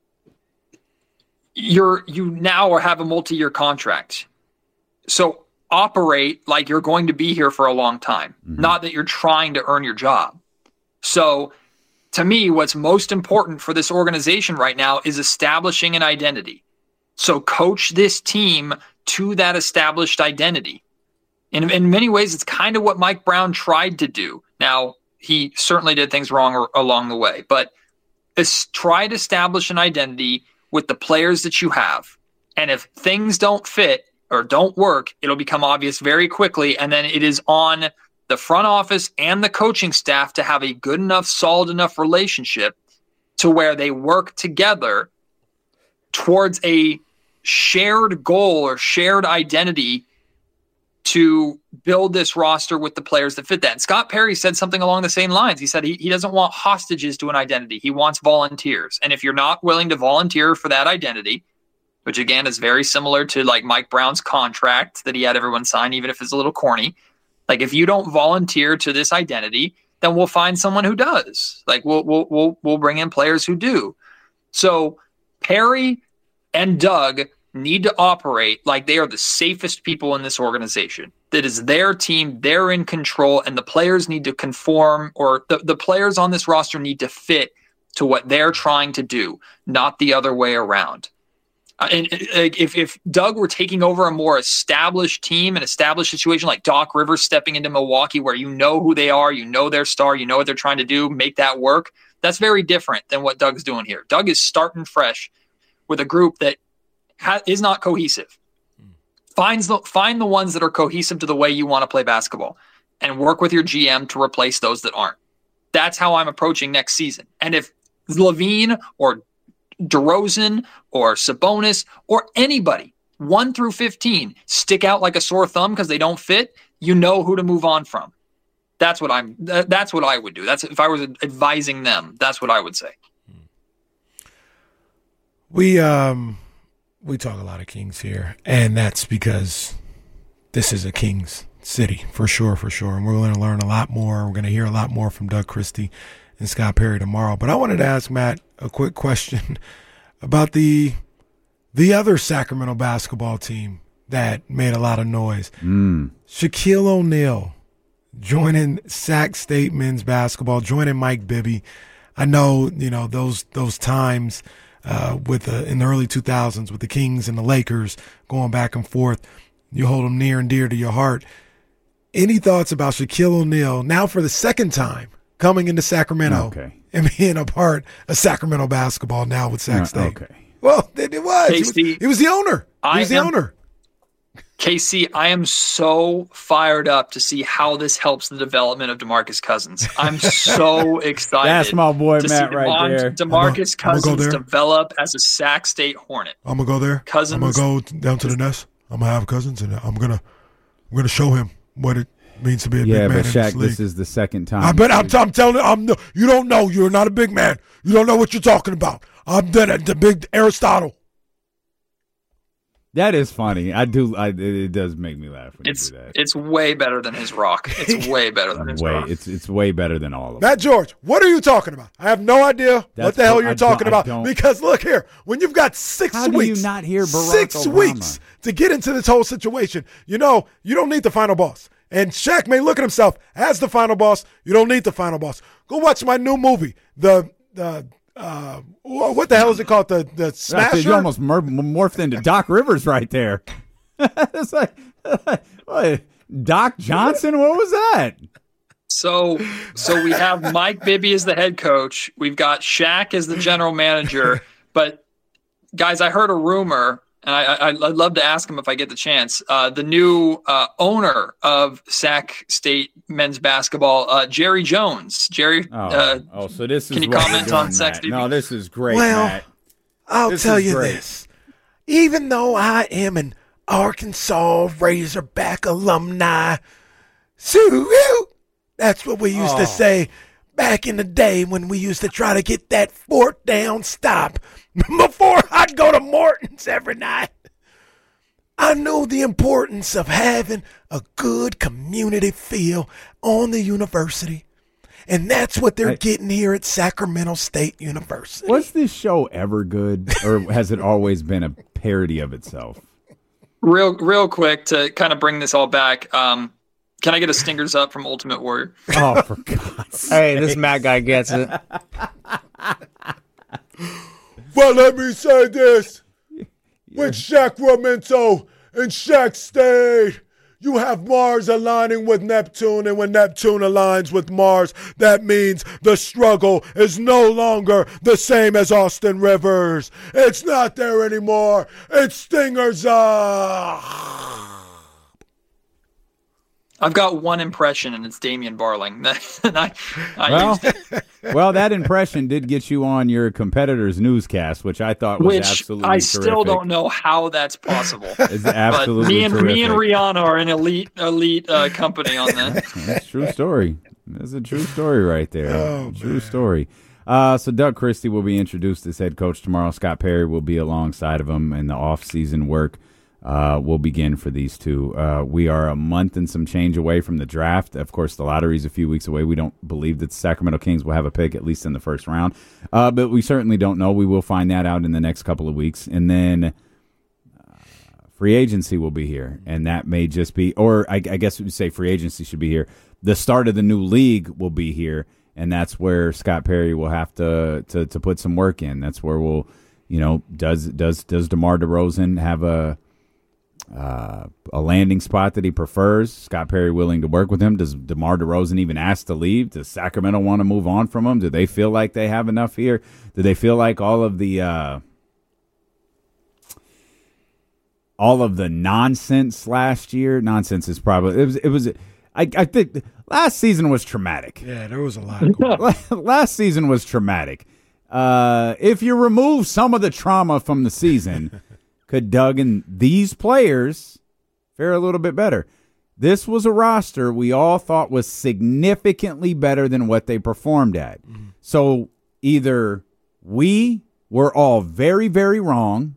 you're you now have a multi-year contract. So operate like you're going to be here for a long time, mm-hmm. not that you're trying to earn your job. So to me, what's most important for this organization right now is establishing an identity. So coach this team to that established identity. In, in many ways, it's kind of what Mike Brown tried to do. Now, he certainly did things wrong or, along the way, but es- try to establish an identity with the players that you have. And if things don't fit or don't work, it'll become obvious very quickly. And then it is on the front office and the coaching staff to have a good enough, solid enough relationship to where they work together towards a shared goal or shared identity to build this roster with the players that fit that. And Scott Perry said something along the same lines. He said he, he doesn't want hostages to an identity. He wants volunteers. And if you're not willing to volunteer for that identity, which again is very similar to like Mike Brown's contract that he had everyone sign, even if it's a little corny, like if you don't volunteer to this identity, then we'll find someone who does. Like we'll we'll we'll, we'll bring in players who do. So Perry and Doug need to operate like they are the safest people in this organization. That is their team, they're in control, and the players need to conform, or the, the players on this roster need to fit to what they're trying to do, not the other way around. Uh, and uh, if, if Doug were taking over a more established team, an established situation like Doc Rivers stepping into Milwaukee where you know who they are, you know their star, you know what they're trying to do, make that work, that's very different than what Doug's doing here. Doug is starting fresh with a group that ha- is not cohesive. Finds the, find the ones that are cohesive to the way you want to play basketball and work with your G M to replace those that aren't. That's how I'm approaching next season. And if Levine or DeRozan or Sabonis or anybody, one through fifteen, stick out like a sore thumb because they don't fit, you know who to move on from. That's what I'm. That's what I would do. That's if I was advising them. That's what I would say. We um we talk a lot of Kings here, and that's because this is a Kings city for sure, for sure. And we're going to learn a lot more. We're going to hear a lot more from Doug Christie and Scott Perry tomorrow. But I wanted to ask Matt a quick question about the the other Sacramento basketball team that made a lot of noise. Mm. Shaquille O'Neal joining Sac State men's basketball, joining Mike Bibby. I know, you know, those those times uh, with the, in the early two thousands with the Kings and the Lakers going back and forth, you hold them near and dear to your heart. Any thoughts about Shaquille O'Neal now for the second time coming into Sacramento okay. and being a part of Sacramento basketball now with Sac State? Okay. Well, it, it was. K He was, he was the owner. He I was the am- owner. K C, I am so fired up to see how this helps the development of DeMarcus Cousins. I'm so excited. That's my boy, to Matt, see right DeMar- there. DeMarcus I'm gonna go Cousins there. develop as a Sac State Hornet. I'm gonna go there. Cousins. I'm gonna go down to the nest. I'm gonna have Cousins, and I'm gonna I'm gonna show him what it means to be a Yeah, big man but in Shaq, this league. this is the second time. I bet I'm, I'm telling you, I'm no, you don't know. You're not a big man. You don't know what you're talking about. I'm the, the big Aristotle. That is funny. I do. I, it does make me laugh when It's you do that. it's way better than his rock. It's way better than his way. rock. It's it's way better than all of them. Matt George, what are you talking about? I have no idea what That's the hell what- you're I don't- talking I about. don't- Because look here, when you've got six How do you weeks, not hear Barack six Obama? weeks to get into this whole situation, you know, you don't need the final boss. And Shaq may look at himself as the final boss. You don't need the final boss. Go watch my new movie, the the uh, what the hell is it called? The the Smasher. You almost mor- morphed into Doc Rivers right there. It's like, what, Doc Johnson? What was that? So, so we have Mike Bibby as the head coach. We've got Shaq as the general manager. But guys, I heard a rumor, and I, I, I'd love to ask him if I get the chance. Uh, the new uh, owner of Sac State men's basketball, uh, Jerry Jones. Jerry, Oh, uh, oh so this is can you what comment we're doing, on Sac Matt. State? No, this is great, Well, Matt. I'll This tell is you great. this. Even though I am an Arkansas Razorback alumni, so that's what we used Oh. to say back in the day when we used to try to get that fourth down stop before I'd go to Morton's every night. I know the importance of having a good community feel on the university. And that's what they're I- getting here at Sacramento State University. Was this show ever good, or has it always been a parody of itself? real, real quick to kind of bring this all back. Um, can I get a stingers up from Ultimate Warrior? Oh, for God's sake. Hey, this Matt guy gets it. Well, let me say this. With Sacramento and Sac State, you have Mars aligning with Neptune, and when Neptune aligns with Mars, that means the struggle is no longer the same as Austin Rivers. It's not there anymore. It's Stingers up. I've got one impression, and it's Damian Barling. and I, I Well, used it, well, that impression did get you on your competitor's newscast, which I thought was which absolutely I terrific. still don't know how that's possible. It's But absolutely me and terrific. me and Rihanna are an elite elite uh, company on that. That's a true story. That's a true story right there. Oh, true story. Uh, so Doug Christie will be introduced as head coach tomorrow. Scott Perry will be alongside of him, and the off-season work uh, will begin for these two. Uh, we are a month and some change away from the draft. Of course, the lottery is a few weeks away. We don't believe that the Sacramento Kings will have a pick, at least in the first round. Uh, but we certainly don't know. We will find that out in the next couple of weeks. And then free agency will be here, and that may just be, or I, I guess we would say free agency should be here. The start of the new league will be here, and that's where Scott Perry will have to to, to put some work in. That's where we'll, you know, does does does DeMar DeRozan have a uh, a landing spot that he prefers? Scott Perry willing to work with him? Does DeMar DeRozan even ask to leave? Does Sacramento want to move on from him? Do they feel like they have enough here? Do they feel like all of the uh, all of the nonsense last year? Nonsense is probably it was. It was. I, I think last season was traumatic. Yeah, there was a lot. Going on. Last season was traumatic. Uh, if you remove some of the trauma from the season, could Doug and these players fare a little bit better? This was a roster we all thought was significantly better than what they performed at. Mm-hmm. So either we were all very, very wrong,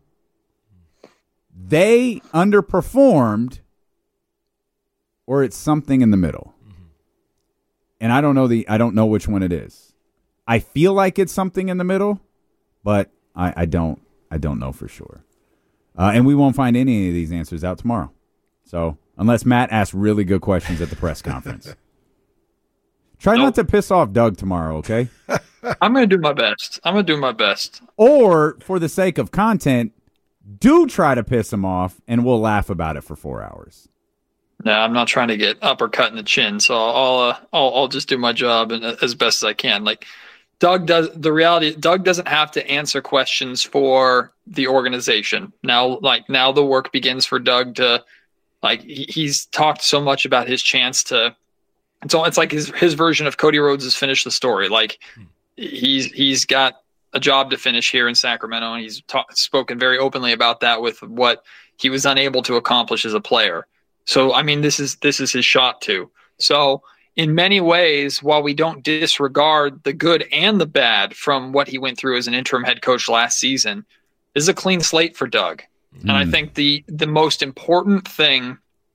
they underperformed, or it's something in the middle. Mm-hmm. And I don't know the I don't know which one it is. I feel like it's something in the middle, but I, I don't I don't know for sure. Uh, and we won't find any of these answers out tomorrow. So unless Matt asks really good questions at the press conference. Try Nope. not to piss off Doug tomorrow, okay? I'm going to do my best. I'm going to do my best. Or for the sake of content, do try to piss him off, and we'll laugh about it for four hours. No, I'm not trying to get uppercut in the chin, so I'll uh, I'll, I'll just do my job and, uh, as best as I can. Like Doug does, the reality Doug doesn't have to answer questions for the organization. Now, like now, the work begins for Doug to, like he, he's talked so much about his chance to. It's all, it's like his his version of Cody Rhodes has finished the story. Like he's he's got a job to finish here in Sacramento, and he's ta- spoken very openly about that with what he was unable to accomplish as a player. So, I mean, this is this is his shot too. So, in many ways, while we don't disregard the good and the bad from what he went through as an interim head coach last season, this is a clean slate for Doug. And I think the the most important thing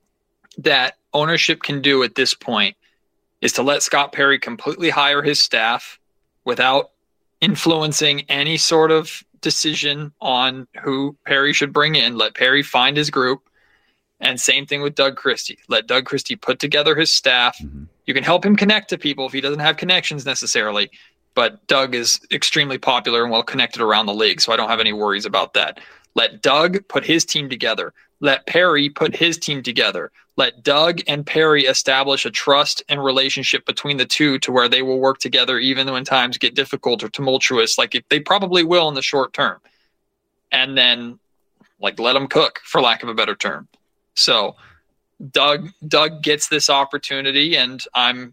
that ownership can do at this point is to let Scott Perry completely hire his staff without influencing any sort of decision on who Perry should bring in. Let Perry find his group. And same thing with Doug Christie. Let Doug Christie put together his staff. Mm-hmm. You can help him connect to people if he doesn't have connections necessarily. But Doug is extremely popular and well connected around the league, so I don't have any worries about that. Let Doug put his team together. Let Perry put his team together. Let Doug and Perry establish a trust and relationship between the two to where they will work together even when times get difficult or tumultuous, like if they probably will in the short term. And then, like, let them cook, for lack of a better term. So Doug Doug gets this opportunity, and I'm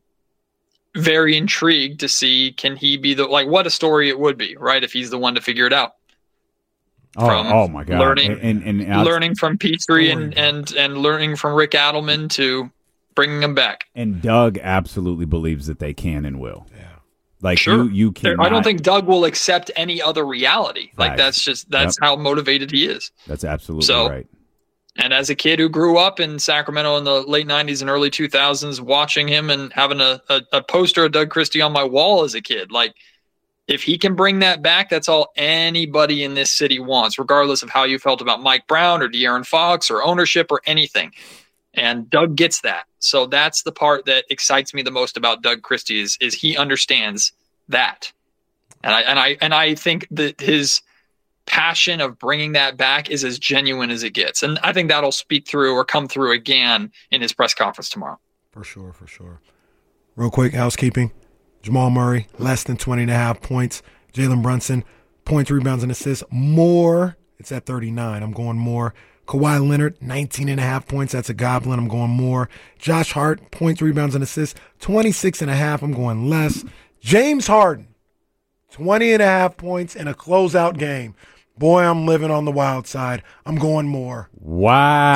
very intrigued to see, can he be the, like, what a story it would be, right, if he's the one to figure it out. Oh, oh my God! Learning, and, and, and learning from Petrie and, and and learning from Rick Adelman to bringing him back. And Doug absolutely believes that they can and will. Yeah, like sure. you, you can. I don't think Doug will accept any other reality. Like Right. that's just that's Yep. how motivated he is. That's absolutely So- right. And as a kid who grew up in Sacramento in the late nineties and early two thousands, watching him and having a, a, a poster of Doug Christie on my wall as a kid, like, if he can bring that back, that's all anybody in this city wants, regardless of how you felt about Mike Brown or De'Aaron Fox or ownership or anything. And Doug gets that. So that's the part that excites me the most about Doug Christie is, is he understands that. And I and I and I think that his passion of bringing that back is as genuine as it gets. And I think that'll speak through or come through again in his press conference tomorrow. for sure, for sure. Real quick, housekeeping. Jamal Murray, less than twenty and a half points. Jalen Brunson, points, rebounds, and assists. More, it's at thirty-nine. I'm going more. Kawhi Leonard, nineteen and a half points. That's a goblin. I'm going more. Josh Hart, points, rebounds, and assists. twenty-six and a half. I'm going less. James Harden, twenty and a half points in a closeout game. Boy, I'm living on the wild side. I'm going more. Wow.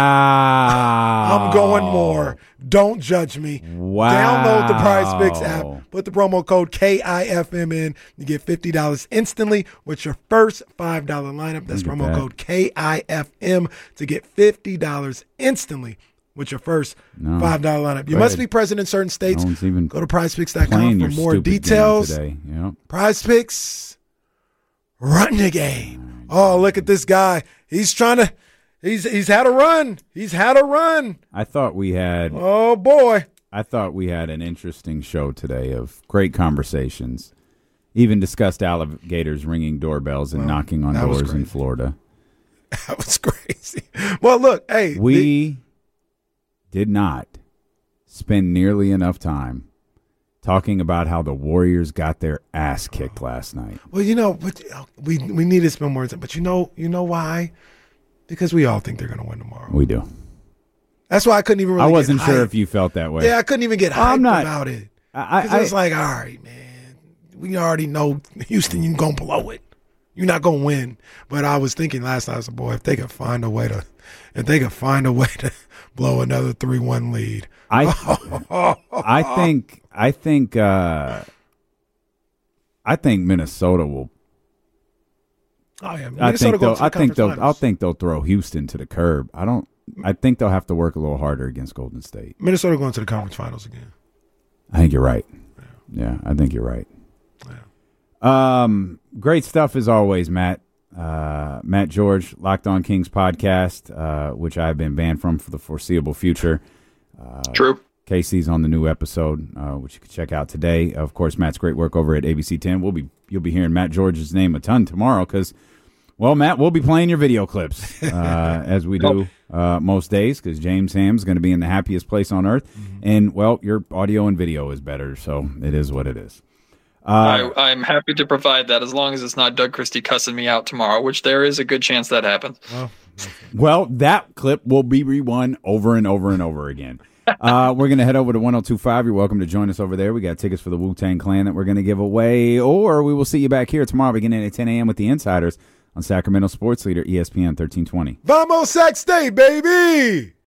I'm going more. Don't judge me. Wow. Download the Prize Picks app. Put the promo code K I F M in. You get fifty dollars instantly with your first five dollar lineup. That's Look at promo that. code K I F M to get fifty dollars instantly with your first No. five dollar lineup. You Go must ahead. be present in certain states. No one's even Go to prize picks dot playing com your for more stupid game details. today. Yep. Prize Picks, run the game. Oh, look at this guy. He's trying to, he's he's had a run. He's had a run. I thought we had Oh, boy. I thought we had an interesting show today of great conversations. Even discussed alligators ringing doorbells and Well, knocking on that was doors in great. Florida. That was crazy. Well, look, hey. the- We did not spend nearly enough time talking about how the Warriors got their ass kicked last night. well, you know, but uh, we we need to spend more time. But you know, you know why? Because we all think they're going to win tomorrow. We do. That's why I couldn't even really I wasn't get sure hyped. if you felt that way. Yeah, I couldn't even get hyped I'm not- about it. I, Because I, it was like, all right, man, we already know Houston, you're going to blow it. You're not going to win. But I was thinking last night, I was like, boy, if they could find a way to, if they could find a way to blow another three one lead. I, I think, I think, uh, I think Minnesota will. Oh, yeah. I Minnesota think goes they'll. to the I think they'll. conference I finals. think they'll throw Houston to the curb. I don't. I think they'll have to work a little harder against Golden State. Minnesota going to the conference finals again. I think you're right. Yeah, I think you're right. Um, great stuff as always, Matt. Uh, Matt George, Locked On Kings podcast, uh, which I've been banned from for the foreseeable future. True. K C's on the new episode, uh, which you can check out today. Of course, Matt's great work over at A B C ten. We'll be you'll be hearing Matt George's name a ton tomorrow because, well, Matt, we'll be playing your video clips uh, as we do uh, most days because James Ham's going to be in the happiest place on earth, and well, your audio and video is better, so it is what it is. Uh, I, I'm happy to provide that as long as it's not Doug Christie cussing me out tomorrow, which there is a good chance that happens. Well, Well, that clip will be rerun over and over and over again. Uh, we're going to head over to one oh two point five. You're welcome to join us over there. We got tickets for the Wu-Tang Clan that we're going to give away, or we will see you back here tomorrow beginning at ten a.m. with the Insiders on Sacramento Sports Leader E S P N thirteen twenty. Vamos Sac State, baby!